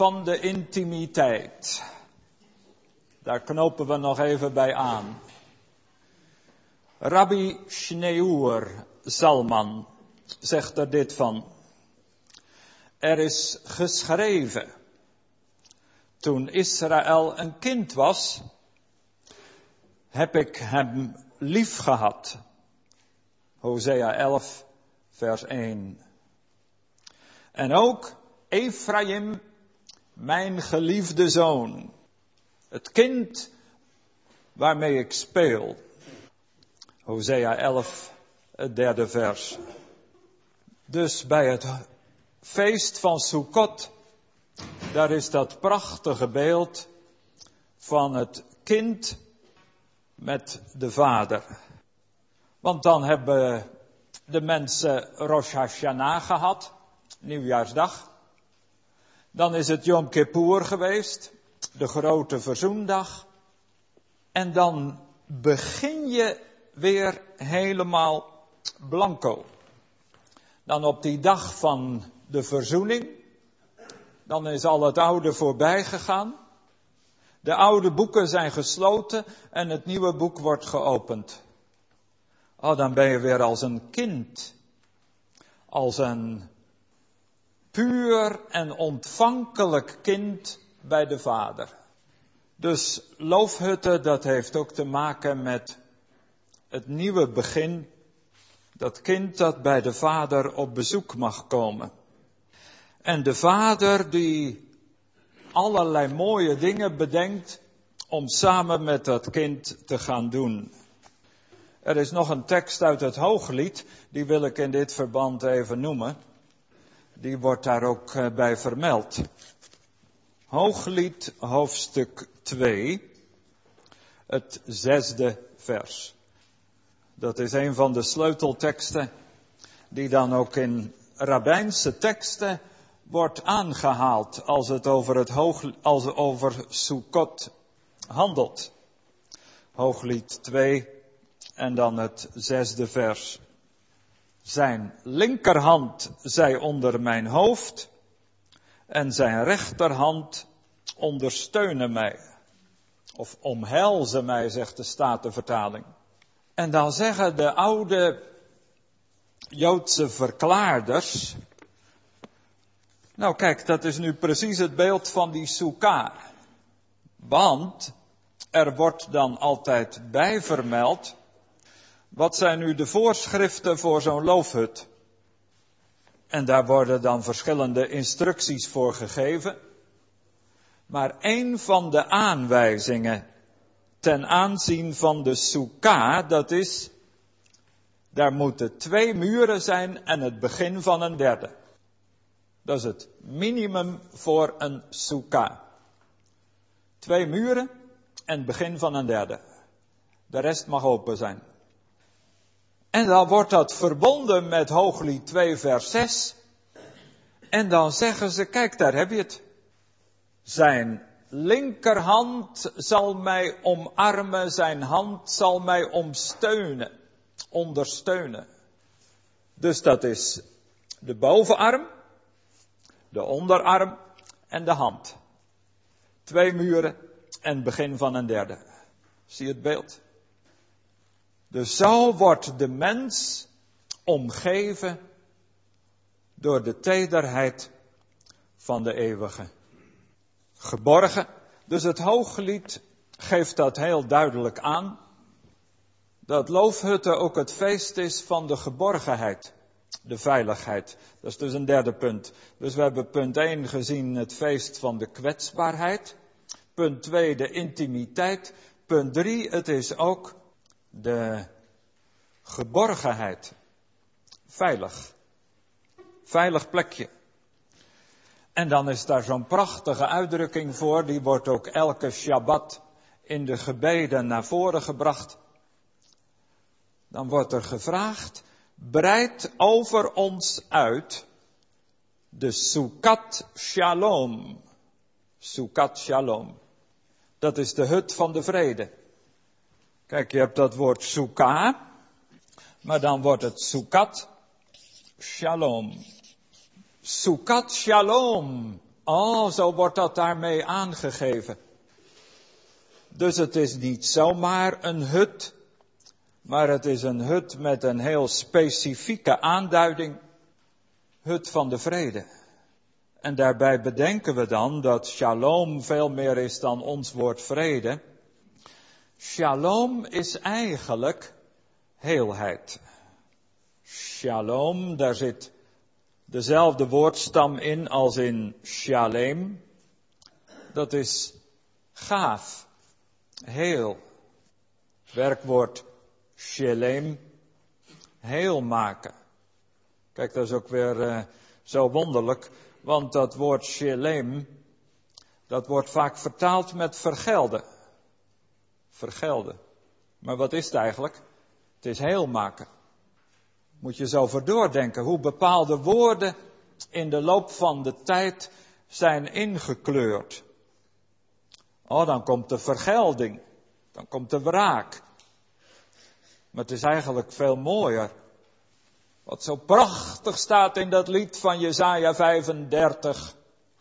van de intimiteit. Daar knopen we nog even bij aan. Rabbi Shneur Zalman zegt er dit van. Er is geschreven, toen Israël een kind was, heb ik hem lief gehad. Hosea 11, vers 1. En ook Ephraim, mijn geliefde zoon. Het kind waarmee ik speel. Hosea 11, het derde vers. Dus bij het feest van Sukkot, daar is dat prachtige beeld van het kind met de vader. Want dan hebben de mensen Rosh Hashanah gehad, nieuwjaarsdag. Dan is het Yom Kippur geweest, de grote verzoendag. En dan begin je weer helemaal blanco. Dan op die dag van de verzoening, dan is al het oude voorbij gegaan. De oude boeken zijn gesloten en het nieuwe boek wordt geopend. Oh, dan ben je weer als een kind. Als een puur en ontvankelijk kind bij de Vader. Dus loofhutten, dat heeft ook te maken met het nieuwe begin. Dat kind dat bij de Vader op bezoek mag komen. En de Vader die allerlei mooie dingen bedenkt om samen met dat kind te gaan doen. Er is nog een tekst uit het Hooglied, die wil ik in dit verband even noemen. Die wordt daar ook bij vermeld. Hooglied, hoofdstuk 2, het 6e vers. Dat is een van de sleutelteksten die dan ook in rabbijnse teksten wordt aangehaald als het over Sukkot handelt. Hooglied 2 en dan het 6e vers. Zijn linkerhand zij onder mijn hoofd en zijn rechterhand ondersteunen mij. Of omhelzen mij, zegt de Statenvertaling. En dan zeggen de oude Joodse verklaarders. Nou kijk, dat is nu precies het beeld van die Sukkah. Want er wordt dan altijd bij vermeld. Wat zijn nu de voorschriften voor zo'n loofhut? En daar worden dan verschillende instructies voor gegeven. Maar een van de aanwijzingen ten aanzien van de Sukkah, dat is, daar moeten 2 muren zijn en het begin van een derde. Dat is het minimum voor een Sukkah. 2 muren en het begin van een derde. De rest mag open zijn. En dan wordt dat verbonden met Hooglied 2 vers 6. En dan zeggen ze, kijk daar heb je het. Zijn linkerhand zal mij omarmen, zijn hand zal mij ondersteunen. Dus dat is de bovenarm, de onderarm en de hand. 2 muren en het begin van een derde. Zie je het beeld? Dus zo wordt de mens omgeven door de tederheid van de eeuwige. Geborgen. Dus het Hooglied geeft dat heel duidelijk aan. Dat loofhutten ook het feest is van de geborgenheid. De veiligheid. Dat is dus een derde punt. Dus we hebben punt 1 gezien, het feest van de kwetsbaarheid. Punt 2, de intimiteit. Punt 3, het is ook de geborgenheid. Veilig. Veilig plekje. En dan is daar zo'n prachtige uitdrukking voor, die wordt ook elke Shabbat in de gebeden naar voren gebracht. Dan wordt er gevraagd, breid over ons uit de Sukkat Shalom. Sukkat Shalom. Dat is de hut van de vrede. Kijk, je hebt dat woord Sukkah, maar dan wordt het Sukkat Shalom. Sukkat Shalom, Oh, zo wordt dat daarmee aangegeven. Dus het is niet zomaar een hut, maar het is een hut met een heel specifieke aanduiding. Hut van de vrede. En daarbij bedenken we dan dat shalom veel meer is dan ons woord vrede. Shalom is eigenlijk heelheid. Shalom, daar zit dezelfde woordstam in als in shalem. Dat is gaaf, heel. Werkwoord shalem, heel maken. Kijk, dat is ook weer zo wonderlijk, want dat woord shalem, dat wordt vaak vertaald met vergelden. Vergelden. Maar wat is het eigenlijk? Het is heel maken. Moet je zo over doordenken hoe bepaalde woorden in de loop van de tijd zijn ingekleurd. Oh, dan komt de vergelding. Dan komt de wraak. Maar het is eigenlijk veel mooier. Wat zo prachtig staat in dat lied van Jesaja 35.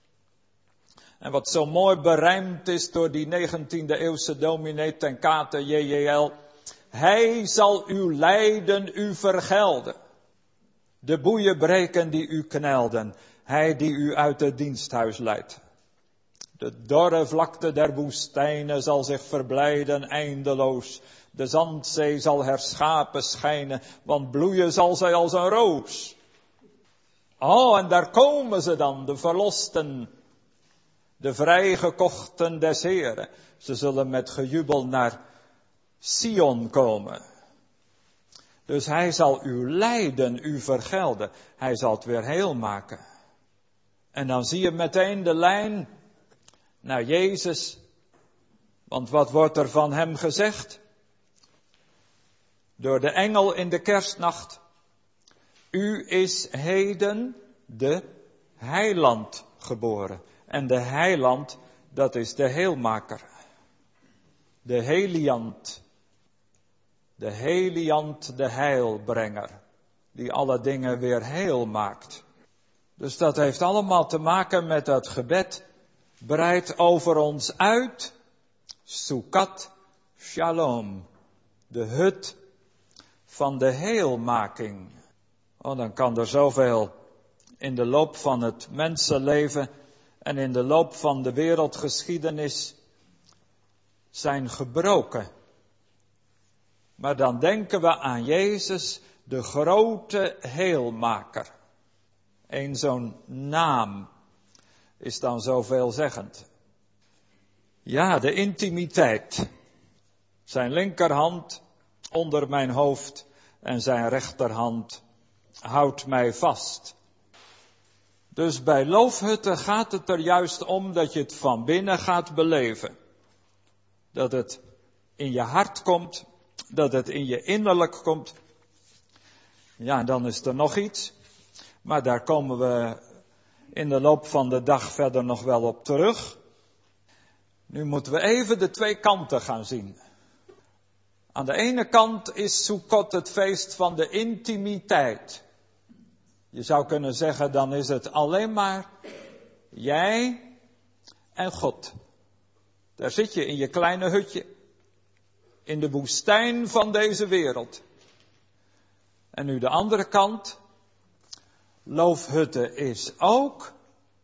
En wat zo mooi berijmd is door die 19e eeuwse dominee ten kate JJL. Hij zal uw lijden u vergelden. De boeien breken die u knelden. Hij die u uit het diensthuis leidt. De dorre vlakte der woestijnen zal zich verblijden eindeloos. De zandzee zal herschapen schijnen, want bloeien zal zij als een roos. Oh, en daar komen ze dan, de verlosten, de vrijgekochten des Heren. Ze zullen met gejubel naar Sion komen. Dus hij zal uw lijden u vergelden. Hij zal het weer heel maken. En dan zie je meteen de lijn naar Jezus. Want wat wordt er van hem gezegd? Door de engel in de kerstnacht. U is heden de heiland geboren. En de heiland, dat is de heelmaker. De heliant. De heliant, de heilbrenger. Die alle dingen weer heel maakt. Dus dat heeft allemaal te maken met dat gebed. Breid over ons uit. Sukat shalom. De hut van de heelmaking. Oh, dan kan er zoveel in de loop van het mensenleven en in de loop van de wereldgeschiedenis zijn gebroken. Maar dan denken we aan Jezus, de grote heelmaker. Eén zo'n naam is dan zo veelzeggend. Ja, de intimiteit. Zijn linkerhand onder mijn hoofd en zijn rechterhand houdt mij vast. Dus bij loofhutten gaat het er juist om dat je het van binnen gaat beleven. Dat het in je hart komt, dat het in je innerlijk komt. Ja, dan is er nog iets. Maar daar komen we in de loop van de dag verder nog wel op terug. Nu moeten we even de twee kanten gaan zien. Aan de ene kant is Sukkot het feest van de intimiteit. Je zou kunnen zeggen, dan is het alleen maar jij en God. Daar zit je in je kleine hutje. In de woestijn van deze wereld. En nu de andere kant. Loofhutten is ook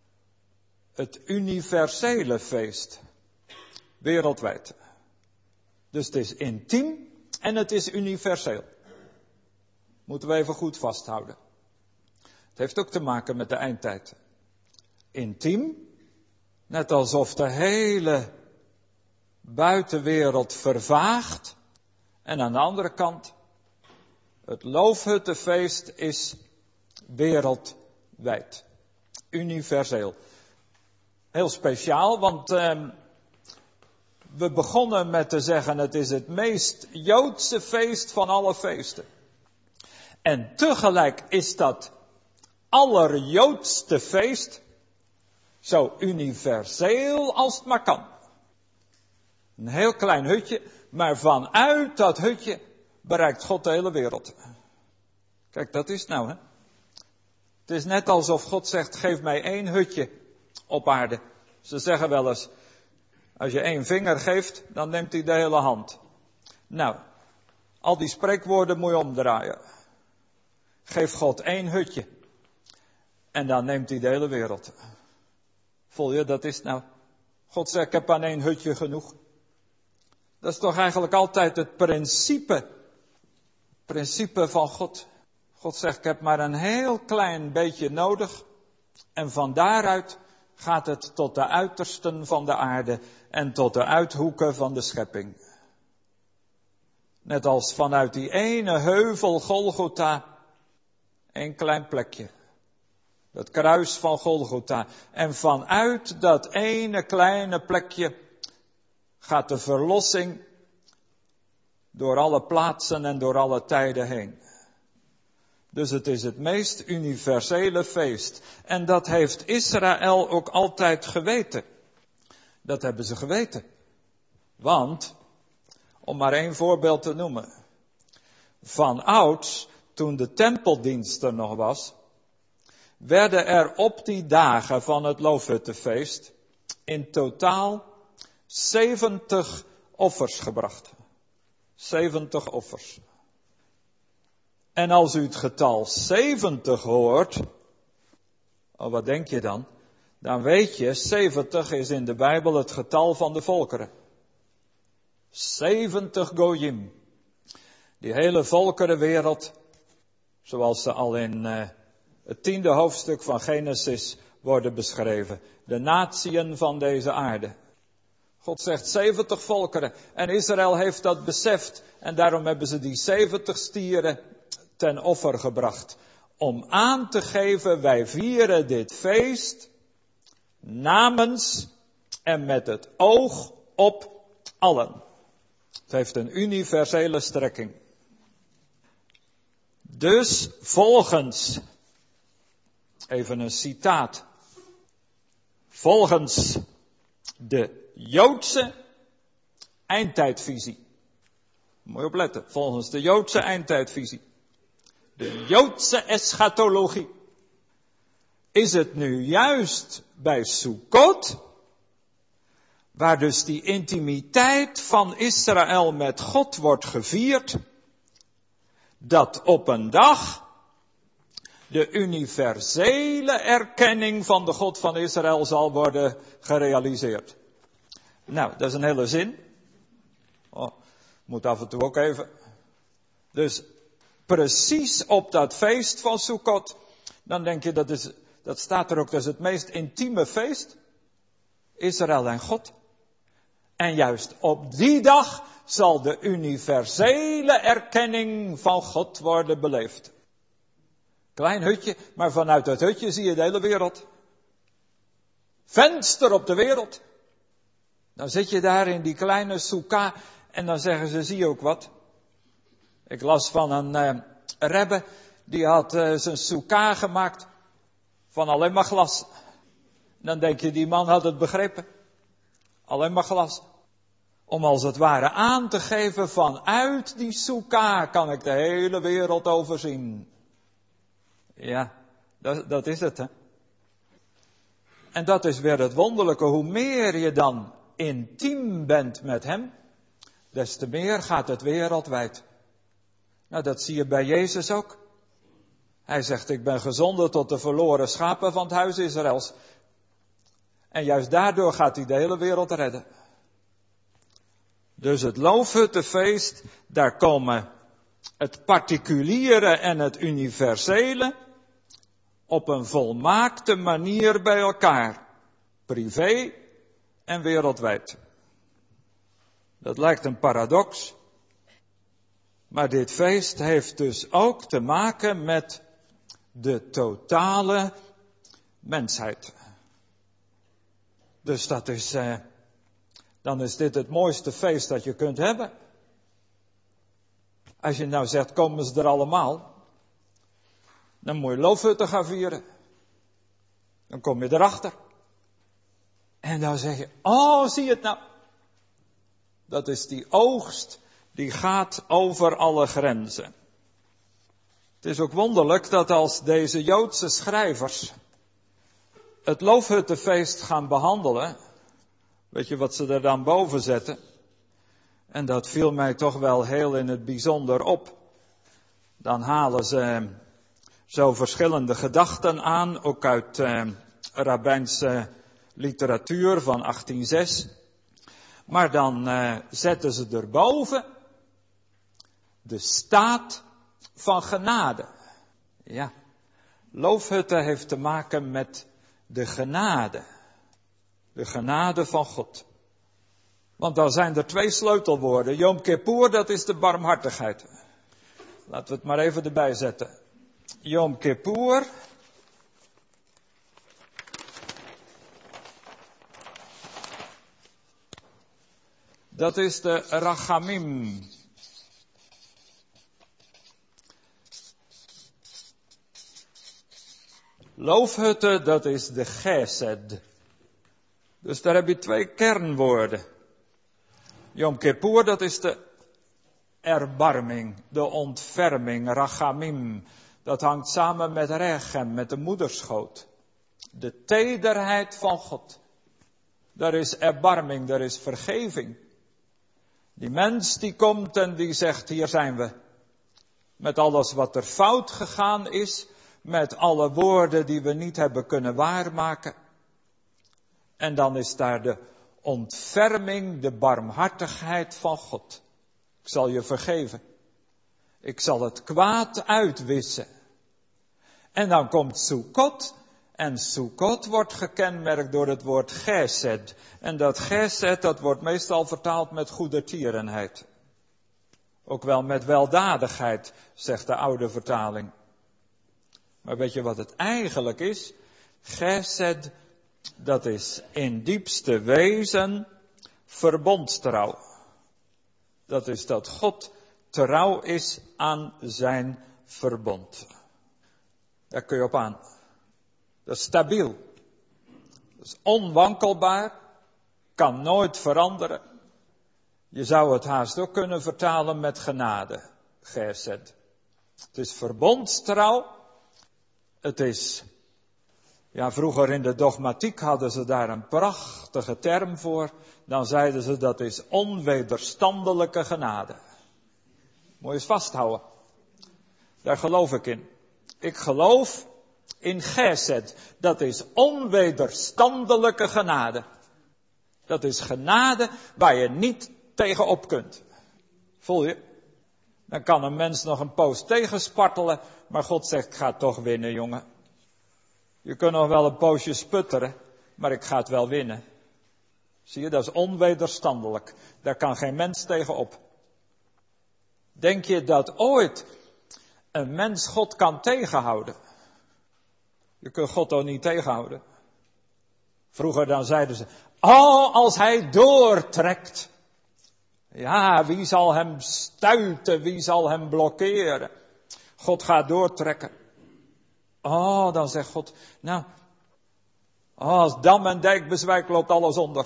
het universele feest. Wereldwijd. Dus het is intiem en het is universeel. Moeten we even goed vasthouden. Het heeft ook te maken met de eindtijd. Intiem, net alsof de hele buitenwereld vervaagt. En aan de andere kant, het loofhuttenfeest is wereldwijd. Universeel. Heel speciaal, want we begonnen met te zeggen, het is het meest Joodse feest van alle feesten. En tegelijk is dat allerjoodste feest zo universeel als het maar kan. Een heel klein hutje, maar vanuit dat hutje bereikt God de hele wereld. Kijk, dat is het nou, hè. Het is net alsof God zegt, geef mij één hutje op aarde. Ze zeggen wel eens, als je 1 vinger geeft, dan neemt hij de hele hand. Nou, al die spreekwoorden moet je omdraaien. Geef God 1 hutje. En dan neemt hij de hele wereld. Voel je, dat is nou. God zegt, ik heb aan 1 hutje genoeg. Dat is toch eigenlijk altijd het principe van God. God zegt, ik heb maar een heel klein beetje nodig. En van daaruit gaat het tot de uitersten van de aarde en tot de uithoeken van de schepping. Net als vanuit die ene heuvel Golgotha, 1 klein plekje. Het kruis van Golgotha. En vanuit dat ene kleine plekje gaat de verlossing door alle plaatsen en door alle tijden heen. Dus het is het meest universele feest. En dat heeft Israël ook altijd geweten. Dat hebben ze geweten. Want, om maar 1 voorbeeld te noemen. Van ouds, toen de tempeldienst er nog was, werden er op die dagen van het Loofhuttenfeest in totaal 70 offers gebracht. 70 offers. En als u het getal 70 hoort, oh, wat denk je dan? Dan weet je, 70 is in de Bijbel het getal van de volkeren. 70 Goyim. Die hele volkerenwereld, zoals ze al in het 10e hoofdstuk van Genesis worden beschreven. De natieën van deze aarde. God zegt 70 volkeren. En Israël heeft dat beseft. En daarom hebben ze die 70 stieren ten offer gebracht. Om aan te geven, wij vieren dit feest namens en met het oog op allen. Het heeft een universele strekking. Dus volgens, even een citaat, volgens de Joodse eindtijdvisie. Moet je opletten, volgens de Joodse eindtijdvisie. De Joodse eschatologie. Is het nu juist bij Sukkot, waar dus die intimiteit van Israël met God wordt gevierd, dat op een dag de universele erkenning van de God van Israël zal worden gerealiseerd. Nou, dat is een hele zin. Oh, moet af en toe ook even. Dus precies op dat feest van Sukkot, dan denk je dat staat er ook, dat is het meest intieme feest. Israël en God. En juist op die dag zal de universele erkenning van God worden beleefd. Klein hutje, maar vanuit dat hutje zie je de hele wereld. Venster op de wereld. Dan zit je daar in die kleine soeka en dan zeggen ze, zie je ook wat? Ik las van een rebbe, die had zijn soeka gemaakt van alleen maar glas. Dan denk je, die man had het begrepen. Alleen maar glas. Om als het ware aan te geven, vanuit die soeka kan ik de hele wereld overzien. Ja, dat is het, hè. En dat is weer het wonderlijke. Hoe meer je dan intiem bent met hem, des te meer gaat het wereldwijd. Nou, dat zie je bij Jezus ook. Hij zegt, ik ben gezonden tot de verloren schapen van het huis Israëls. En juist daardoor gaat hij de hele wereld redden. Dus het Loofhuttenfeest, daar komen het particuliere en het universele op een volmaakte manier bij elkaar. Privé en wereldwijd. Dat lijkt een paradox. Maar dit feest heeft dus ook te maken met de totale mensheid. Dus dan is dit het mooiste feest dat je kunt hebben. Als je nou zegt, komen ze er allemaal, dan moet je Loofhutten gaan vieren. Dan kom je erachter. En dan zeg je, oh, zie je het nou? Dat is die oogst die gaat over alle grenzen. Het is ook wonderlijk dat als deze Joodse schrijvers het loofhuttenfeest gaan behandelen, weet je wat ze er dan boven zetten? En dat viel mij toch wel heel in het bijzonder op. Dan halen ze zo verschillende gedachten aan, ook uit rabbijnse literatuur van 1806. Maar dan zetten ze erboven de staat van genade. Ja, loofhutten heeft te maken met de genade. De genade van God. Want dan zijn er 2 sleutelwoorden. Yom Kippur, dat is de barmhartigheid. Laten we het maar even erbij zetten. Yom Kippur. Dat is de rachamim. Loofhutten, dat is de gesed. Dus daar heb je 2 kernwoorden. Yom Kippur, dat is de erbarming, de ontferming, rachamim. Dat hangt samen met rechem, met de moederschoot. De tederheid van God. Daar is erbarming, daar is vergeving. Die mens die komt en die zegt, hier zijn we. Met alles wat er fout gegaan is, met alle woorden die we niet hebben kunnen waarmaken. En dan is daar de ontferming, de barmhartigheid van God. Ik zal je vergeven. Ik zal het kwaad uitwissen. En dan komt Sukkot. En Sukkot wordt gekenmerkt door het woord gesed. En dat gesed, dat wordt meestal vertaald met goedertierenheid. Ook wel met weldadigheid, zegt de oude vertaling. Maar weet je wat het eigenlijk is? Gesed, dat is in diepste wezen verbondstrouw. Dat is dat God trouw is aan zijn verbond. Daar kun je op aan. Dat is stabiel. Dat is onwankelbaar. Kan nooit veranderen. Je zou het haast ook kunnen vertalen met genade. Gesed. Het is verbondstrouw. Het is, ja, vroeger in de dogmatiek hadden ze daar een prachtige term voor. Dan zeiden ze dat is onwederstandelijke genade. Moet je eens vasthouden. Daar geloof ik in. Ik geloof in gesed. Dat is onwederstandelijke genade. Dat is genade waar je niet tegenop kunt. Voel je? Dan kan een mens nog een poos tegenspartelen, maar God zegt, ik ga het toch winnen, jongen. Je kunt nog wel een poosje sputteren, maar ik ga het wel winnen. Zie je, dat is onwederstandelijk. Daar kan geen mens tegenop. Denk je dat ooit een mens God kan tegenhouden? Je kunt God ook niet tegenhouden. Vroeger dan zeiden ze, als hij doortrekt. Ja, wie zal hem stuiten, wie zal hem blokkeren? God gaat doortrekken. Dan zegt God, nou, als dam en dijk bezwijkt loopt alles onder.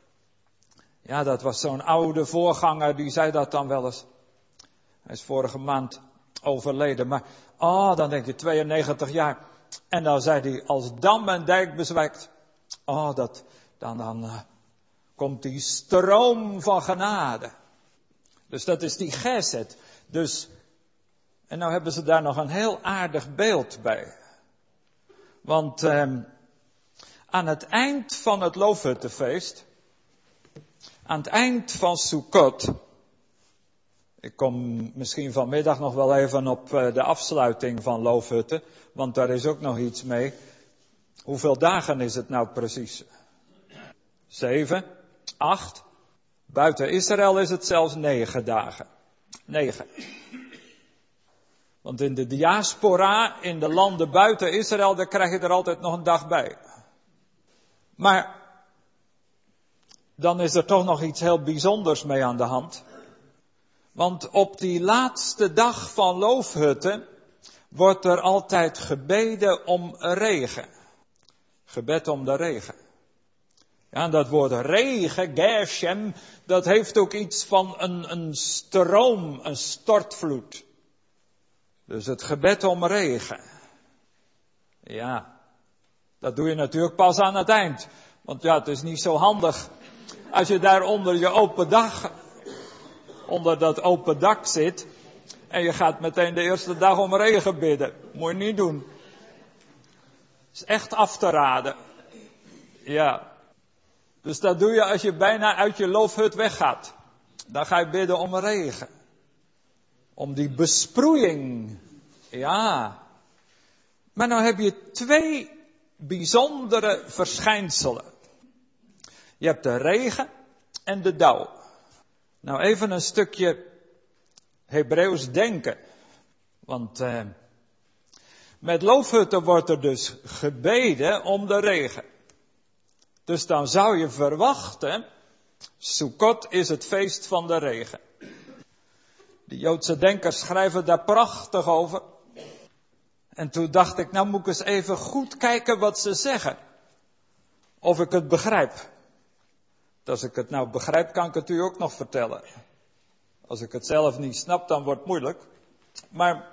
Ja, dat was zo'n oude voorganger, die zei dat dan wel eens. Hij is vorige maand overleden, maar dan denk je 92 jaar. En dan zei hij, als dam en dijk bezwijkt, dan komt die stroom van genade. Dus dat is die gesed. Dus, en nou hebben ze daar nog een heel aardig beeld bij. Want aan het eind van het loofhuttenfeest, aan het eind van Sukkot, ik kom misschien vanmiddag nog wel even op de afsluiting van loofhutten, want daar is ook nog iets mee. Hoeveel dagen is het nou precies? 7, 8. Buiten Israël is het zelfs 9 dagen. 9. Want in de diaspora, in de landen buiten Israël, daar krijg je er altijd nog een dag bij. Maar dan is er toch nog iets heel bijzonders mee aan de hand. Want op die laatste dag van loofhutten wordt er altijd gebeden om regen. Gebed om de regen. Ja, en dat woord regen, Geshem, dat heeft ook iets van een stroom, een stortvloed. Dus het gebed om regen. Ja, Dat doe je natuurlijk pas aan het eind. Want ja, het is niet zo handig als je daar onder dat open dak zit. En je gaat meteen de eerste dag om regen bidden. Moet je niet doen. Het is echt af te raden. Ja. Dus dat doe je als je bijna uit je loofhut weggaat. Dan ga je bidden om regen. Om die besproeiing. Ja. Maar nou heb je 2 bijzondere verschijnselen. Je hebt de regen en de dauw. Nou even een stukje Hebreeuws denken. Want met loofhutten wordt er dus gebeden om de regen. Dus dan zou je verwachten, Sukkot is het feest van de regen. De Joodse denkers schrijven daar prachtig over. En toen dacht ik, nou moet ik eens even goed kijken wat ze zeggen. Of ik het begrijp. Als ik het nou begrijp, kan ik het u ook nog vertellen. Als ik het zelf niet snap, dan wordt het moeilijk. Maar,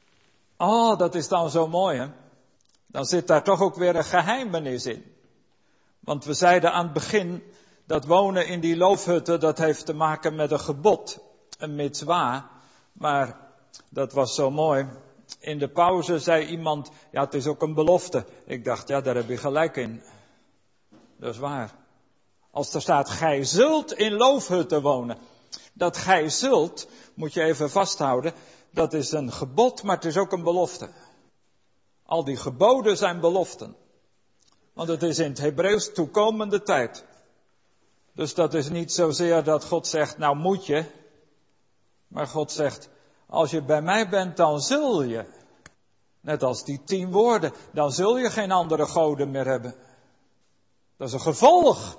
dat is dan zo mooi, hè. Dan zit daar toch ook weer een geheimenis in. Want we zeiden aan het begin, dat wonen in die loofhutten, dat heeft te maken met een gebod. Een mitzwa. Maar, dat was zo mooi. In de pauze zei iemand, ja het is ook een belofte. Ik dacht, ja daar heb je gelijk in. Dat is waar. Als er staat, gij zult in loofhutten wonen. Dat gij zult, moet je even vasthouden, dat is een gebod, maar het is ook een belofte. Al die geboden zijn beloften. Want het is in het Hebreeuws toekomende tijd. Dus dat is niet zozeer dat God zegt, nou moet je. Maar God zegt, als je bij mij bent, dan zul je. Net als die 10 woorden, dan zul je geen andere goden meer hebben. Dat is een gevolg.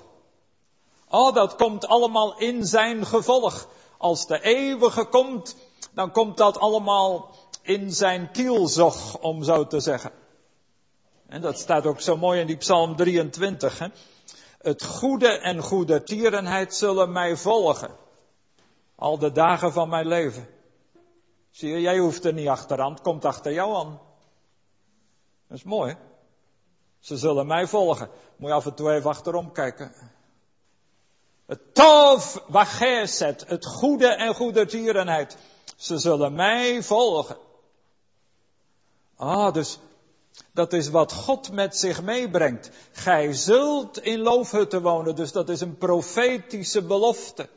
Dat komt allemaal in zijn gevolg. Als de eeuwige komt, dan komt dat allemaal in zijn kielzog, om zo te zeggen. En dat staat ook zo mooi in die Psalm 23. Hè? Het goede en goedertierenheid zullen mij volgen. Al de dagen van mijn leven. Zie je, jij hoeft er niet achteraan, het komt achter jou aan. Dat is mooi, hè? Ze zullen mij volgen. Moet je af en toe even achterom kijken. Het tov wageset, het goede en goedertierenheid. Ze zullen mij volgen. Dus dat is wat God met zich meebrengt. Gij zult in loofhutten wonen, dus dat is een profetische belofte.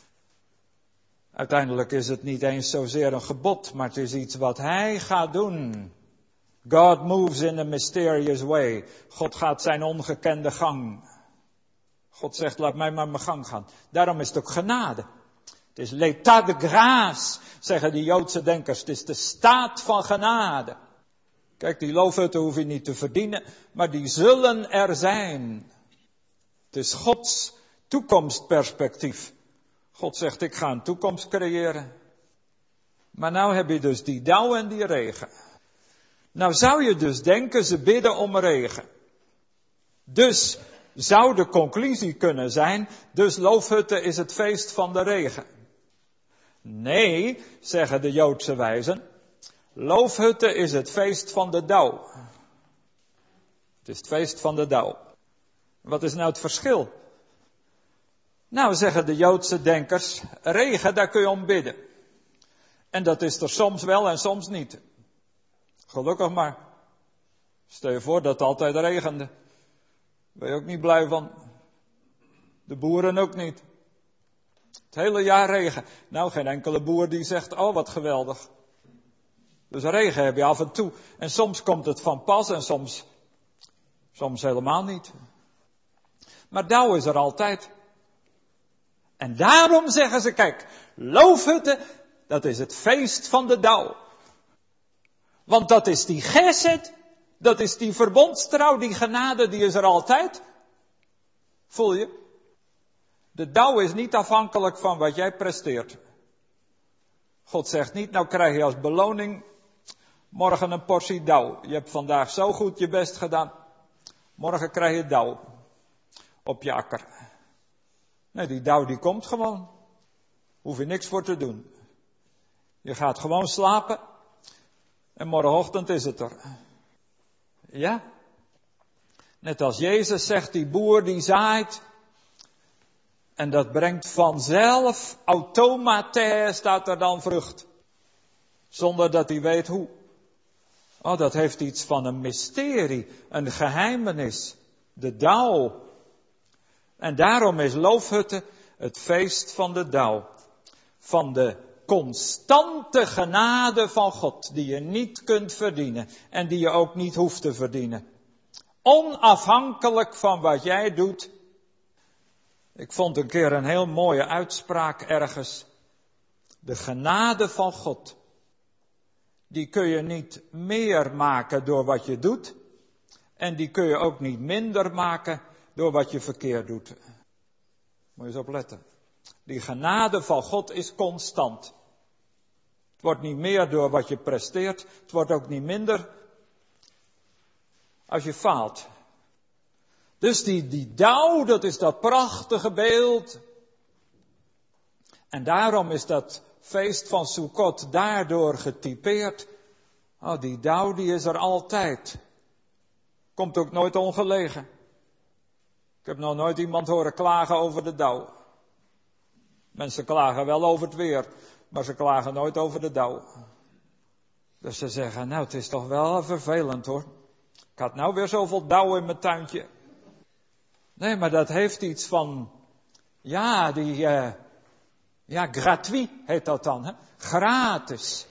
Uiteindelijk is het niet eens zozeer een gebod, maar het is iets wat hij gaat doen. God moves in a mysterious way. God gaat zijn ongekende gang. God zegt, laat mij maar mijn gang gaan. Daarom is het ook genade. Het is l'état de grâce, zeggen die Joodse denkers. Het is de staat van genade. Kijk, die loofhutten hoef je niet te verdienen, maar die zullen er zijn. Het is Gods toekomstperspectief. God zegt, ik ga een toekomst creëren. Maar nou heb je dus die dauw en die regen. Nou zou je dus denken, ze bidden om regen. Dus zou de conclusie kunnen zijn, dus loofhutten is het feest van de regen. Nee, zeggen de Joodse wijzen, loofhutten is het feest van de dauw. Het is het feest van de dauw. Wat is nou het verschil? Nou, zeggen de Joodse denkers, regen, daar kun je om bidden. En dat is er soms wel en soms niet. Gelukkig maar. Stel je voor dat het altijd regende. Ben je ook niet blij van. De boeren ook niet. Het hele jaar regen. Nou, geen enkele boer die zegt, wat geweldig. Dus regen heb je af en toe. En soms komt het van pas en soms helemaal niet. Maar dauw is er altijd. En daarom zeggen ze, kijk, loofhutten, dat is het feest van de dauw. Want dat is die gesed, dat is die verbondstrouw, die genade, die is er altijd. Voel je? De dauw is niet afhankelijk van wat jij presteert. God zegt niet, nou krijg je als beloning morgen een portie dauw. Je hebt vandaag zo goed je best gedaan. Morgen krijg je dauw op je akker. Nee, die dauw die komt gewoon. Hoef je niks voor te doen. Je gaat gewoon slapen. En morgenochtend is het er. Ja. Net als Jezus zegt, die boer die zaait. En dat brengt vanzelf, automate staat er dan vrucht. Zonder dat hij weet hoe. Oh, dat heeft iets van een mysterie, een geheimenis. De dauw. En daarom is Loofhutten het feest van de dauw. Van de constante genade van God, die je niet kunt verdienen. En die je ook niet hoeft te verdienen. Onafhankelijk van wat jij doet. Ik vond een keer een heel mooie uitspraak ergens. De genade van God. Die kun je niet meer maken door wat je doet. En die kun je ook niet minder maken door wat je verkeerd doet. Moet je eens opletten. Die genade van God is constant. Het wordt niet meer door wat je presteert. Het wordt ook niet minder als je faalt. Dus die dauw, dat is dat prachtige beeld. En daarom is dat feest van Sukkot daardoor getypeerd. Oh, die dauw die is er altijd. Komt ook nooit ongelegen. Ik heb nog nooit iemand horen klagen over de dauw. Mensen klagen wel over het weer, maar ze klagen nooit over de dauw. Dus ze zeggen, nou het is toch wel vervelend hoor. Ik had nou weer zoveel dauw in mijn tuintje. Nee, maar dat heeft iets van, gratuit heet dat dan, hè? Gratis.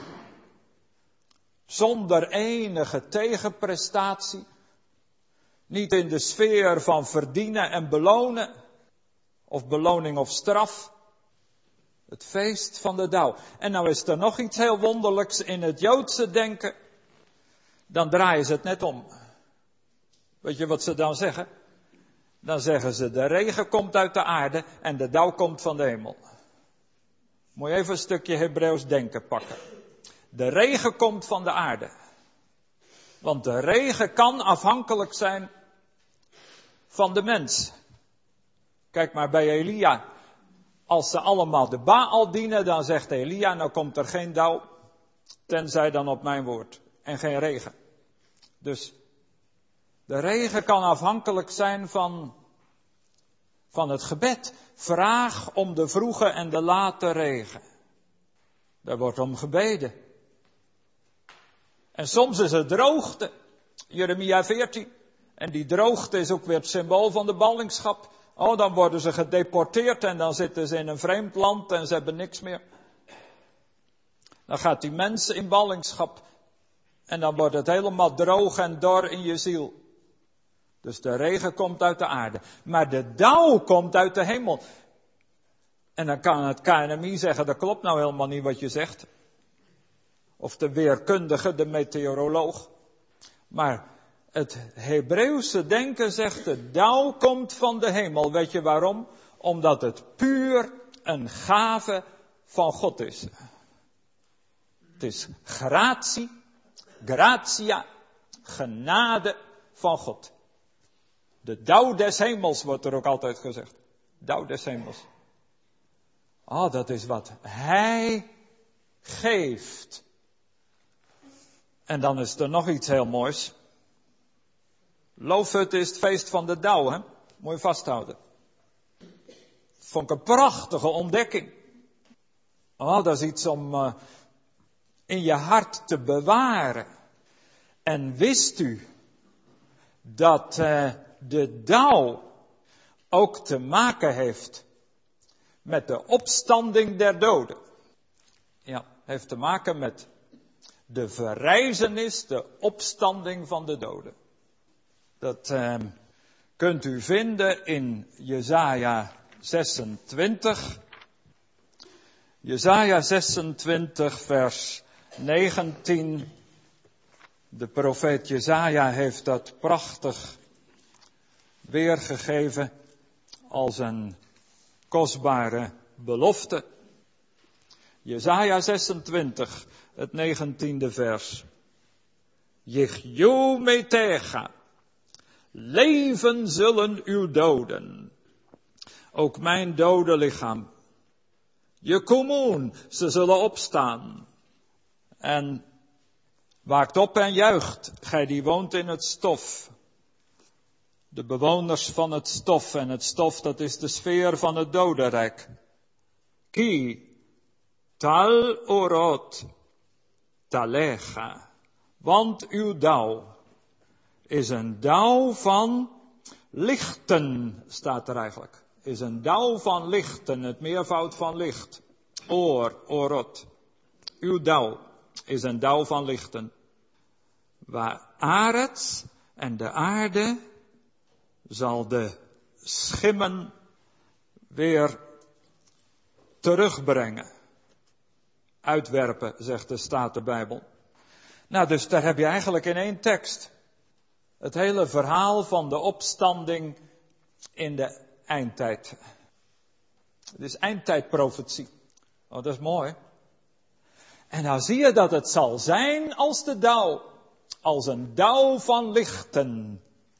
Zonder enige tegenprestatie. Niet in de sfeer van verdienen en belonen. Of beloning of straf. Het feest van de dauw. En nou is er nog iets heel wonderlijks in het Joodse denken. Dan draaien ze het net om. Weet je wat ze dan zeggen? Dan zeggen ze, de regen komt uit de aarde en de dauw komt van de hemel. Moet je even een stukje Hebreeuws denken pakken. De regen komt van de aarde. Want de regen kan afhankelijk zijn van de mens. Kijk maar bij Elia. Als ze allemaal de Baal dienen, dan zegt Elia, nou komt er geen dauw. Tenzij dan op mijn woord. En geen regen. Dus de regen kan afhankelijk zijn van het gebed. Vraag om de vroege en de late regen. Daar wordt om gebeden. En soms is het droogte. Jeremia 14. En die droogte is ook weer het symbool van de ballingschap. Oh, dan worden ze gedeporteerd en dan zitten ze in een vreemd land en ze hebben niks meer. Dan gaat die mens in ballingschap. En dan wordt het helemaal droog en dor in je ziel. Dus de regen komt uit de aarde. Maar de dauw komt uit de hemel. En dan kan het KNMI zeggen, dat klopt nou helemaal niet wat je zegt. Of de weerkundige, de meteoroloog. Maar het Hebreeuwse denken zegt, de dauw komt van de hemel. Weet je waarom? Omdat het puur een gave van God is. Het is gratia, genade van God. De dauw des hemels wordt er ook altijd gezegd. Dauw des hemels. Oh, dat is wat Hij geeft. En dan is er nog iets heel moois. Loofhutten is het feest van de dauw, hè? Moet je vasthouden. Vond ik een prachtige ontdekking. Oh, dat is iets om in je hart te bewaren. En wist u dat de dauw ook te maken heeft met de opstanding der doden? Ja, heeft te maken met de verrijzenis, de opstanding van de doden. Dat kunt u vinden in Jesaja 26. Jesaja 26 vers 19. De profeet Jesaja heeft dat prachtig weergegeven als een kostbare belofte. Jesaja 26, het 19e vers. Yichyu metecha. Leven zullen uw doden. Ook mijn dode lichaam. Yekumun, ze zullen opstaan. En waakt op en juicht, gij die woont in het stof. De bewoners van het stof. En het stof, dat is de sfeer van het dodenrijk. Ki tal orot talecha. Want uw dauw is een dauw van lichten, staat er eigenlijk. Is een dauw van lichten, het meervoud van licht. Orot. Uw dauw is een dauw van lichten. Waar Arets en de aarde zal de schimmen weer terugbrengen. Uitwerpen, zegt de Statenbijbel. Nou, dus daar heb je eigenlijk in één tekst het hele verhaal van de opstanding in de eindtijd. Het is eindtijdprofetie. Oh, dat is mooi. En dan zie je dat het zal zijn als de dauw. Als een dauw van lichten.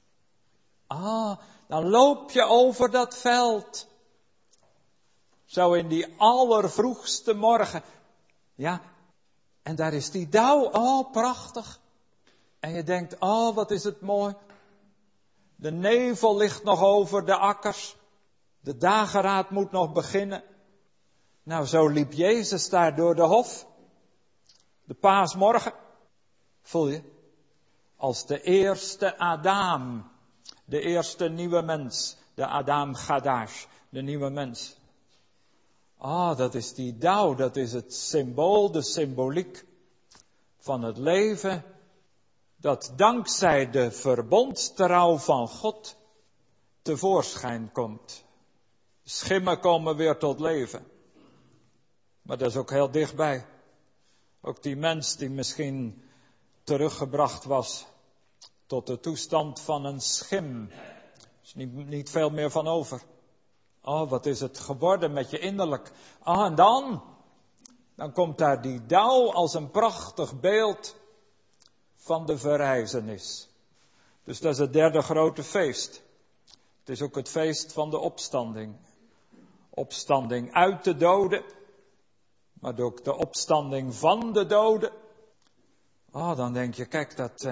Dan loop je over dat veld. Zo in die allervroegste morgen. Ja, en daar is die dauw. Oh, prachtig. En je denkt, oh, wat is het mooi. De nevel ligt nog over de akkers. De dageraad moet nog beginnen. Nou, zo liep Jezus daar door de hof. De paasmorgen. Voel je? Als de eerste Adam. De eerste nieuwe mens. De Adam Chadash. De nieuwe mens. Dat is die dauw. Dat is het symbool, de symboliek van het leven. Dat dankzij de verbondstrouw van God tevoorschijn komt. Schimmen komen weer tot leven. Maar dat is ook heel dichtbij. Ook die mens die misschien teruggebracht was tot de toestand van een schim. Er is niet veel meer van over. Wat is het geworden met je innerlijk. En dan komt daar die dauw als een prachtig beeld van de verrijzenis. Dus dat is het derde grote feest. Het is ook het feest van de opstanding. Opstanding uit de doden. Maar ook de opstanding van de doden. Dan denk je, kijk dat.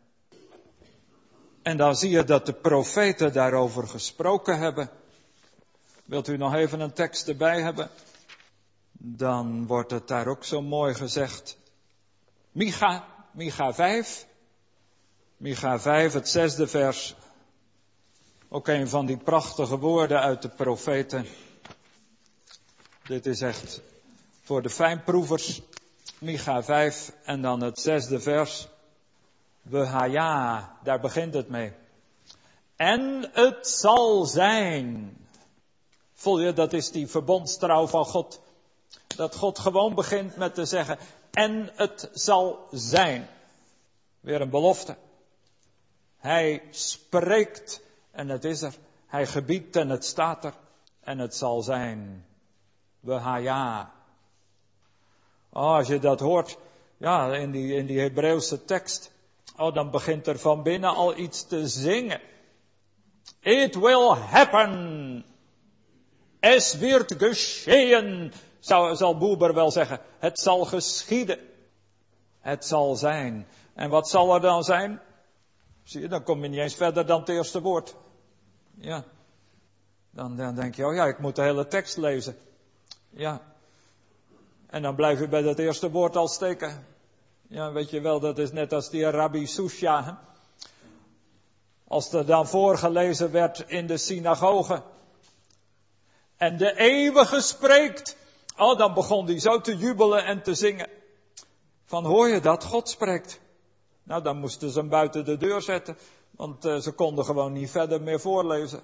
En dan zie je dat de profeten daarover gesproken hebben. Wilt u nog even een tekst erbij hebben? Dan wordt het daar ook zo mooi gezegd. Micha 5. Micha 5, het 6e vers. Ook een van die prachtige woorden uit de profeten. Dit is echt voor de fijnproevers. Micha 5 en dan het 6e vers. Wehaya, daar begint het mee. En het zal zijn. Voel je, dat is die verbondstrouw van God. Dat God gewoon begint met te zeggen. En het zal zijn. Weer een belofte. Hij spreekt en het is er. Hij gebiedt en het staat er. En het zal zijn. Wehaya. Als je dat hoort, ja, in die Hebreeuwse tekst. Dan begint er van binnen al iets te zingen. It will happen. Es wird geschehen. Zal Boeber wel zeggen. Het zal geschieden. Het zal zijn. En wat zal er dan zijn? Zie je, dan kom je niet eens verder dan het eerste woord. Ja. Dan denk je, ik moet de hele tekst lezen. Ja. En dan blijf je bij dat eerste woord al steken. Ja, weet je wel, dat is net als die Rabbi Susha. Hè? Als er dan voorgelezen werd in de synagoge. En de eeuwige spreekt. Dan begon hij zo te jubelen en te zingen. Van hoor je dat? God spreekt. Nou, dan moesten ze hem buiten de deur zetten. Want ze konden gewoon niet verder meer voorlezen.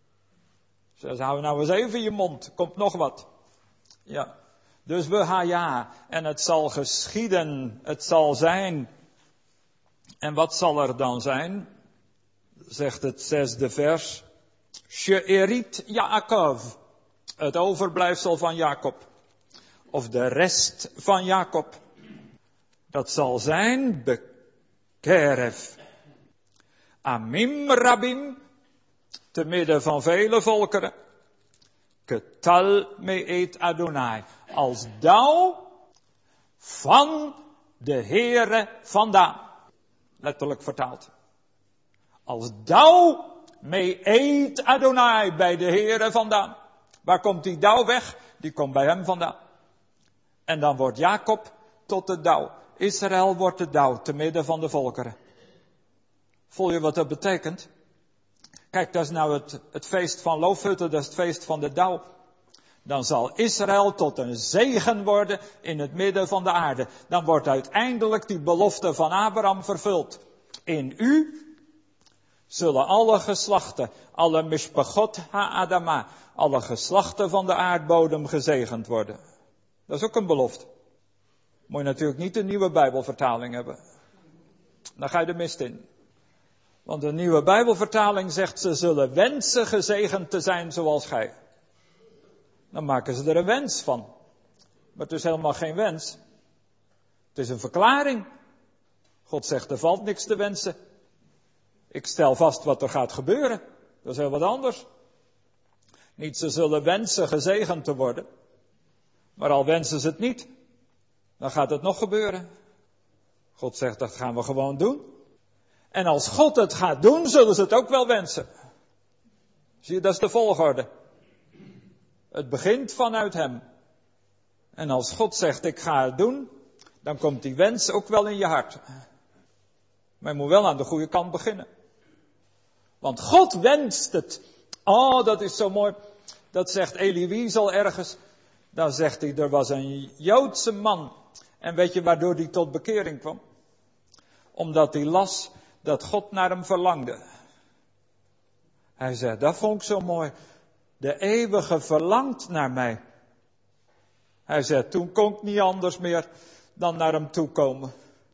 Ze zeiden, hou nou eens even je mond. Komt nog wat. Ja. Dus wehaya. En het zal geschieden. Het zal zijn. En wat zal er dan zijn? Zegt het 6e vers. She'erit Yaakov. Het overblijfsel van Jacob. Of de rest van Jacob. Dat zal zijn bekeref. Amim rabim. Te midden van vele volkeren. Ketal me'et Adonai. Als dauw van de Heere vandaan. Letterlijk vertaald. Als dauw Me'et Adonai, bij de Heere vandaan. Waar komt die dauw weg? Die komt bij hem vandaan. En dan wordt Jacob tot de dauw. Israël wordt de dauw te midden van de volkeren. Voel je wat dat betekent? Kijk, dat is nou het feest van Loofhutten, dat is het feest van de dauw. Dan zal Israël tot een zegen worden in het midden van de aarde. Dan wordt uiteindelijk die belofte van Abraham vervuld. In u zullen alle geslachten, alle mishpachot ha'adama, alle geslachten van de aardbodem gezegend worden. Dat is ook een belofte. Moet je natuurlijk niet een nieuwe Bijbelvertaling hebben. Dan ga je de mist in. Want de nieuwe Bijbelvertaling zegt, ze zullen wensen gezegend te zijn zoals gij. Dan maken ze er een wens van. Maar het is helemaal geen wens. Het is een verklaring. God zegt, er valt niks te wensen. Ik stel vast wat er gaat gebeuren. Dat is heel wat anders. Niet ze zullen wensen gezegend te worden. Maar al wensen ze het niet, dan gaat het nog gebeuren. God zegt, dat gaan we gewoon doen. En als God het gaat doen, zullen ze het ook wel wensen. Zie je, dat is de volgorde. Het begint vanuit hem. En als God zegt, ik ga het doen, dan komt die wens ook wel in je hart. Maar je moet wel aan de goede kant beginnen. Want God wenst het. Oh, dat is zo mooi. Dat zegt Elie Wiesel ergens. Dan zegt hij, er was een Joodse man. En weet je waardoor hij tot bekering kwam? Omdat hij las dat God naar hem verlangde. Hij zei, dat vond ik zo mooi. De eeuwige verlangt naar mij. Hij zei, toen kon ik niet anders meer dan naar hem toe komen.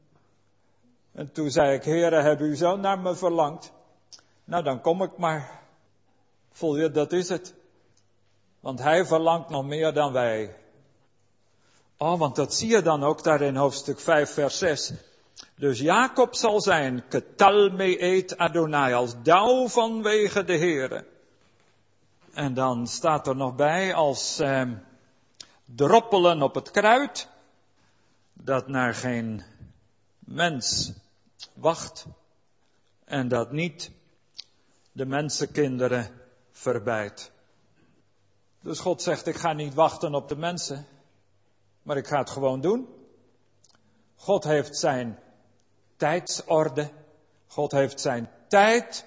En toen zei ik, Heere, heb u zo naar me verlangd? Nou, dan kom ik maar. Voel je, dat is het. Want hij verlangt nog meer dan wij. Oh, want dat zie je dan ook daar in hoofdstuk 5 vers 6. Dus Jacob zal zijn, ketal me'et Adonai, als dauw vanwege de Heere. En dan staat er nog bij als droppelen op het kruid, dat naar geen mens wacht en dat niet de mensenkinderen verbijt. Dus God zegt, ik ga niet wachten op de mensen, maar ik ga het gewoon doen. God heeft zijn tijdsorde, God heeft zijn tijd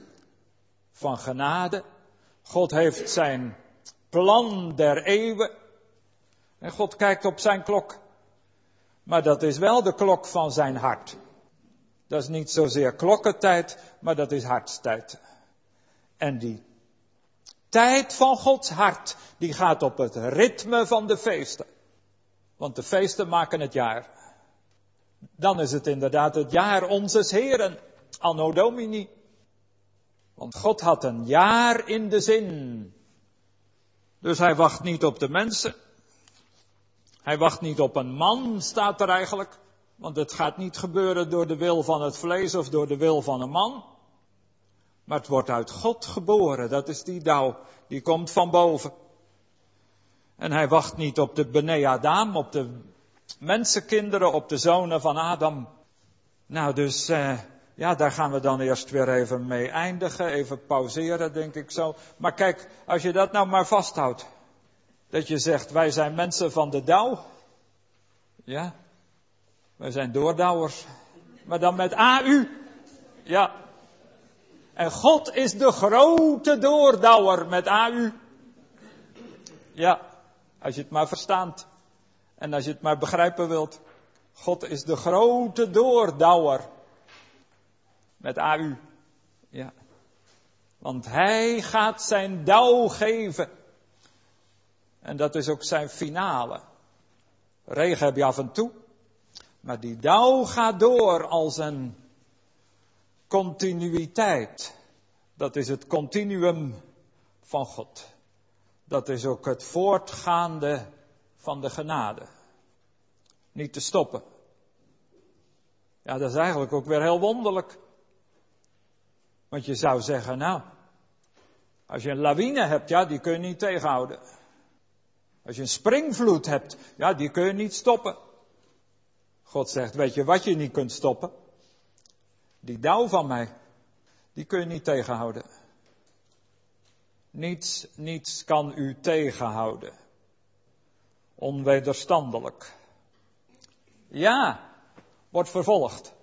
van genade, God heeft zijn plan der eeuwen en God kijkt op zijn klok. Maar dat is wel de klok van zijn hart. Dat is niet zozeer klokkentijd, maar dat is hartstijd. En die tijd van Gods hart, die gaat op het ritme van de feesten. Want de feesten maken het jaar. Dan is het inderdaad het jaar onzes Heren, Anno Domini. Want God had een jaar in de zin. Dus hij wacht niet op de mensen. Hij wacht niet op een man, staat er eigenlijk. Want het gaat niet gebeuren door de wil van het vlees of door de wil van een man. Maar het wordt uit God geboren. Dat is die dauw. Die komt van boven. En hij wacht niet op de Bnei Adam, op de mensenkinderen, op de zonen van Adam. Nou, dus daar gaan we dan eerst weer even mee eindigen. Even pauzeren, denk ik zo. Maar kijk, als je dat nou maar vasthoudt. Dat je zegt, wij zijn mensen van de dauw. Ja, wij zijn doordauwers. Maar dan met AU. Ja. En God is de grote doordauwer met AU. Ja, als je het maar verstaat. En als je het maar begrijpen wilt. God is de grote doordauwer. Met AU. Ja. Want hij gaat zijn dauw geven. En dat is ook zijn finale. Regen heb je af en toe. Maar die dauw gaat door als een continuïteit. Dat is het continuum van God. Dat is ook het voortgaande van de genade. Niet te stoppen. Ja, dat is eigenlijk ook weer heel wonderlijk. Want je zou zeggen, nou, als je een lawine hebt, ja, die kun je niet tegenhouden. Als je een springvloed hebt, ja, die kun je niet stoppen. God zegt, weet je wat je niet kunt stoppen? Die dauw van mij, die kun je niet tegenhouden. Niets kan u tegenhouden. Onwederstandelijk. Ja, wordt vervolgd.